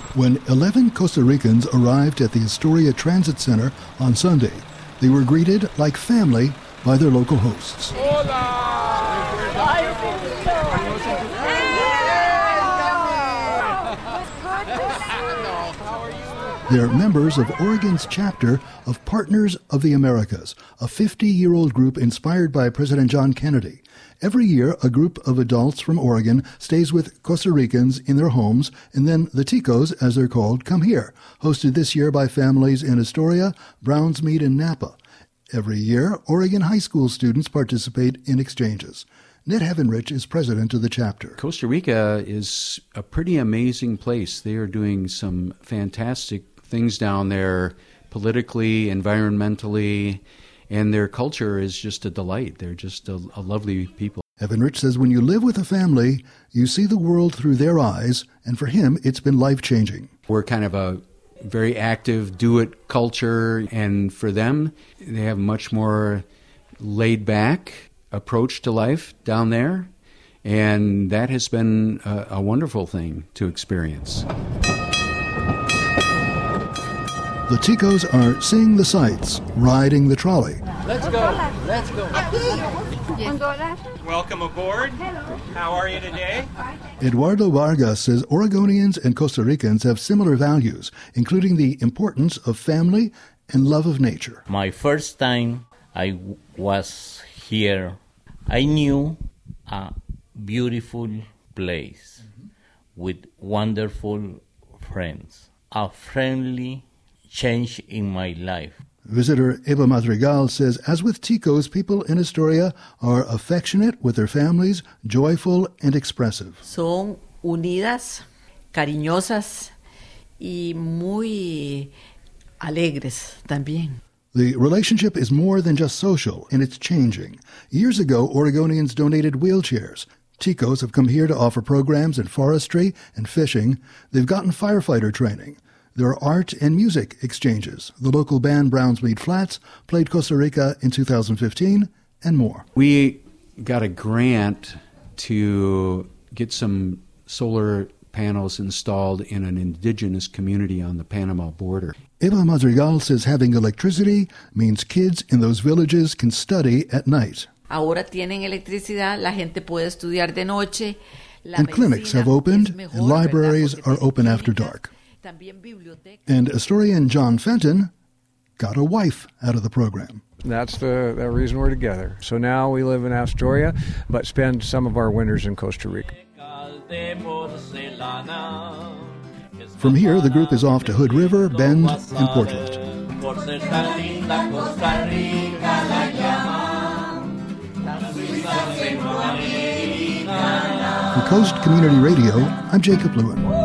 When 11 Costa Ricans arrived at the Astoria Transit Center on Sunday, they were greeted like family by their local hosts. They're members of Oregon's chapter of Partners of the Americas, a 50-year-old group inspired by President John Kennedy. Every year, a group of adults from Oregon stays with Costa Ricans in their homes, and then the Ticos, as they're called, come here, hosted this year by families in Astoria, Brownsmead, and Napa. Every year, Oregon high school students participate in exchanges. Ned Heavenrich is president of the chapter. Costa Rica is a pretty amazing place. They are doing some fantastic things down there politically, environmentally, and their culture is just a delight. They're just a lovely people. Heavenrich says when you live with a family, you see the world through their eyes, and for him, it's been life-changing. We're kind of a very active do-it culture, and for them, they have much more laid-back approach to life down there, and that has been a wonderful thing to experience. The Ticos are seeing the sights, riding the trolley. Let's go. Let's go. Welcome aboard. How are you today? Eduardo Vargas says Oregonians and Costa Ricans have similar values, including the importance of family and love of nature. My first time I was here, I knew a beautiful place with wonderful friends, a friendly change in my life. Visitor Eva Madrigal says, as with Ticos, people in Astoria are affectionate with their families, joyful and expressive. Son unidas, cariñosas y muy alegres también. The relationship is more than just social, and it's changing. Years ago, Oregonians donated wheelchairs. Ticos have come here to offer programs in forestry and fishing. They've gotten firefighter training. There are art and music exchanges. The local band Brownsmead Flats played Costa Rica in 2015, and more. We got a grant to get some solar panels installed in an indigenous community on the Panama border. Eva Madrigal says having electricity means kids in those villages can study at night. Ahora tienen electricidad, la gente puede estudiar de noche. And clinics have opened, and libraries are open after dark. And Astorian John Fenton got a wife out of the program. That's the reason we're together. So now we live in Astoria, but spend some of our winters in Costa Rica. From here, the group is off to Hood River, Bend, and Portland. For Coast Community Radio, I'm Jacob Lewin.